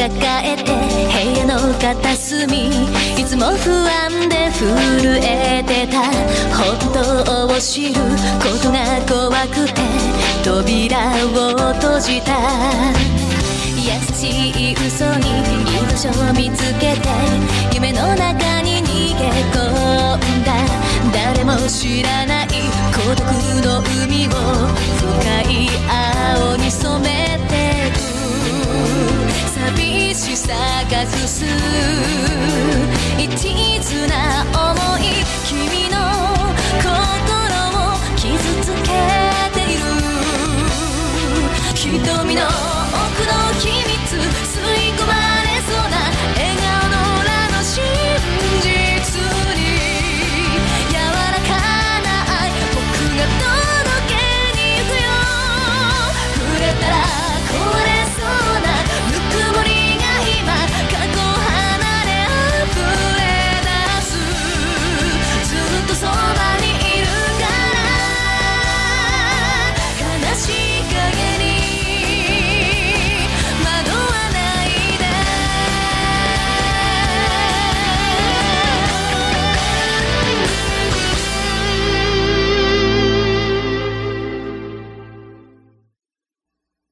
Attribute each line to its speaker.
Speaker 1: 抱えて部屋の片隅、いつも不安で震えてた。本当を知ることが怖くて扉を閉じた。優しい嘘に居場所を見つけて夢の中に逃げ込んだ。誰も知らない孤独の海を深い青に染めてく。寂しさがくす一途な想い、君の心を傷つけている。瞳の奥の君